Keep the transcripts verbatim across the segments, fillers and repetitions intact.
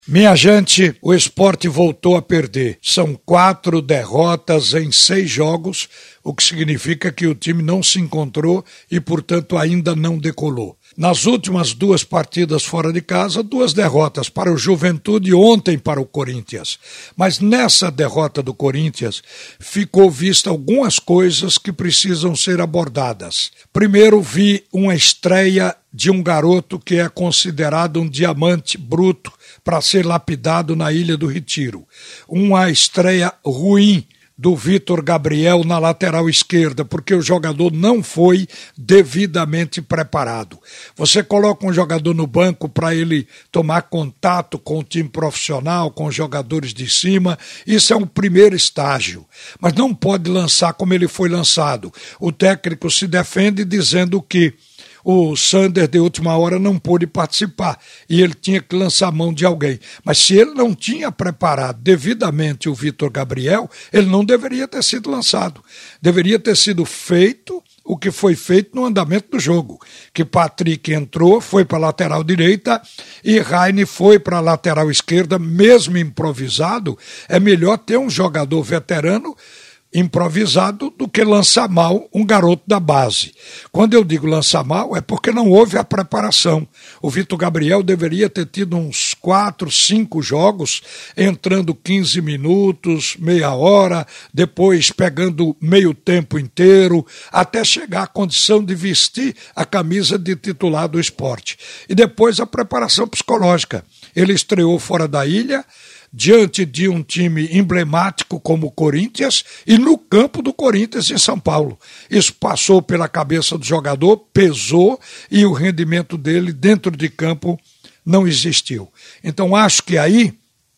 Minha gente, o Sport voltou a perder. São quatro derrotas em seis jogos, o que significa que o time não se encontrou e, portanto, ainda não decolou. Nas últimas duas partidas fora de casa, duas derrotas para o Juventude e ontem para o Corinthians. Mas nessa derrota do Corinthians, ficou vista algumas coisas que precisam ser abordadas. Primeiro, vi uma estreia de um garoto que é considerado um diamante bruto para ser lapidado na Ilha do Retiro. Uma estreia ruim do Vitor Gabriel na lateral esquerda, porque o jogador não foi devidamente preparado. Você coloca um jogador no banco para ele tomar contato com o time profissional, com os jogadores de cima, isso é um primeiro estágio, mas não pode lançar como ele foi lançado. O técnico se defende dizendo que o Sander de última hora não pôde participar e ele tinha que lançar a mão de alguém. Mas se ele não tinha preparado devidamente o Vitor Gabriel, ele não deveria ter sido lançado. Deveria ter sido feito o que foi feito no andamento do jogo. Que Patrick entrou, foi para a lateral direita e Raine foi para a lateral esquerda, mesmo improvisado. É melhor ter um jogador veterano improvisado do que lançar mal um garoto da base. Quando eu digo lançar mal, é porque não houve a preparação. O Vitor Gabriel deveria ter tido uns quatro, cinco jogos, entrando quinze minutos, meia hora, depois pegando meio tempo inteiro, até chegar à condição de vestir a camisa de titular do Sport. E depois a preparação psicológica. Ele estreou fora da ilha, diante de um time emblemático como o Corinthians e no campo do Corinthians em São Paulo. Isso passou pela cabeça do jogador, pesou e o rendimento dele dentro de campo não existiu. Então acho que aí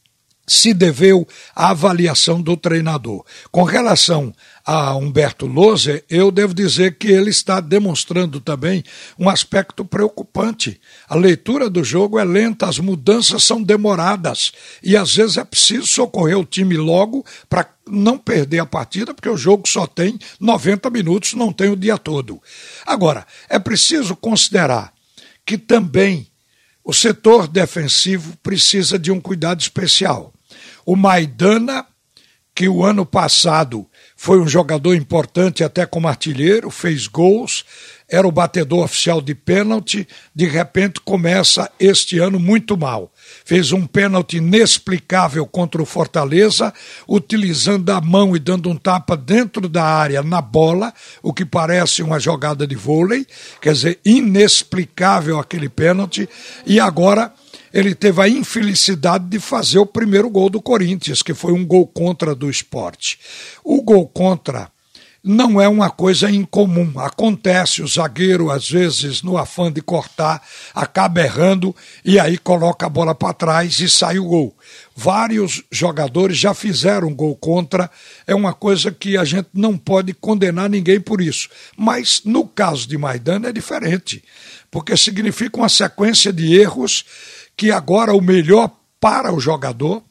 se deveu à avaliação do treinador. Com relação a Humberto Louser, eu devo dizer que ele está demonstrando também um aspecto preocupante. A leitura do jogo é lenta, as mudanças são demoradas e às vezes é preciso socorrer o time logo para não perder a partida, porque o jogo só tem noventa minutos, não tem o dia todo. Agora, é preciso considerar que também o setor defensivo precisa de um cuidado especial. O Maidana, que o ano passado foi um jogador importante até como artilheiro, fez gols, era o batedor oficial de pênalti, de repente começa este ano muito mal. Fez um pênalti inexplicável contra o Fortaleza, utilizando a mão e dando um tapa dentro da área na bola, o que parece uma jogada de vôlei, quer dizer, inexplicável aquele pênalti, e agora ele teve a infelicidade de fazer o primeiro gol do Corinthians, que foi um gol contra do Sport. O gol contra não é uma coisa incomum. Acontece, o zagueiro, às vezes, no afã de cortar, acaba errando e aí coloca a bola para trás e sai o gol. Vários jogadores já fizeram gol contra, é uma coisa que a gente não pode condenar ninguém por isso. Mas no caso de Maidana é diferente, porque significa uma sequência de erros que agora o melhor para o jogador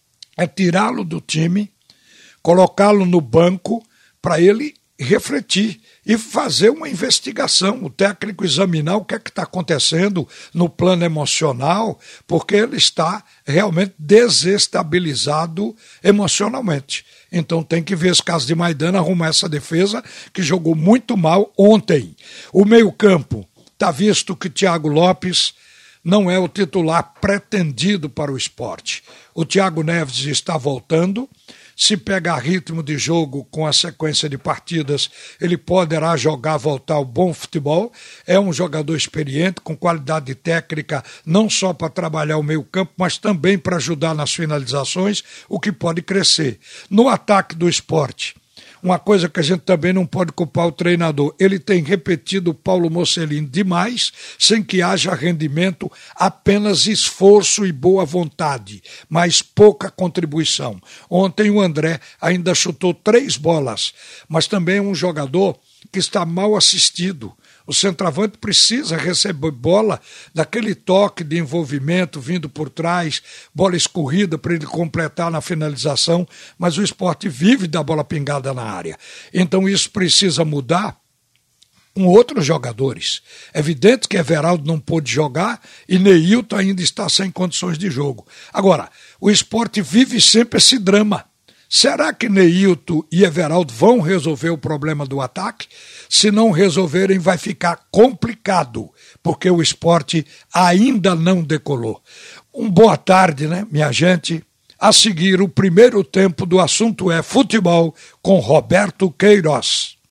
é tirá-lo do time, colocá-lo no banco para ele refletir e fazer uma investigação, o técnico examinar o que é que está acontecendo no plano emocional, porque ele está realmente desestabilizado emocionalmente. Então tem que ver esse caso de Maidana, arrumar essa defesa que jogou muito mal ontem. O meio-campo, está visto que Thiago Lopes não é o titular pretendido para o Sport. O Thiago Neves está voltando. Se pegar ritmo de jogo com a sequência de partidas, ele poderá jogar, voltar ao bom futebol. É um jogador experiente, com qualidade técnica, não só para trabalhar o meio campo, mas também para ajudar nas finalizações, o que pode crescer. No ataque do Sport, uma coisa que a gente também não pode culpar o treinador, ele tem repetido o Paulo Mocelin demais, sem que haja rendimento, apenas esforço e boa vontade, mas pouca contribuição. Ontem o André ainda chutou três bolas, mas também é um jogador que está mal assistido. O centroavante precisa receber bola daquele toque de envolvimento vindo por trás, bola escorrida para ele completar na finalização, mas o Sport vive da bola pingada na área. Então isso precisa mudar com outros jogadores. É evidente que Everaldo não pôde jogar e Neilton ainda está sem condições de jogo. Agora, o Sport vive sempre esse drama. Será que Neilton e Everaldo vão resolver o problema do ataque? Se não resolverem, vai ficar complicado, porque o Sport ainda não decolou. Um boa tarde, né, minha gente? A seguir, o primeiro tempo do Assunto é Futebol com Roberto Queiroz.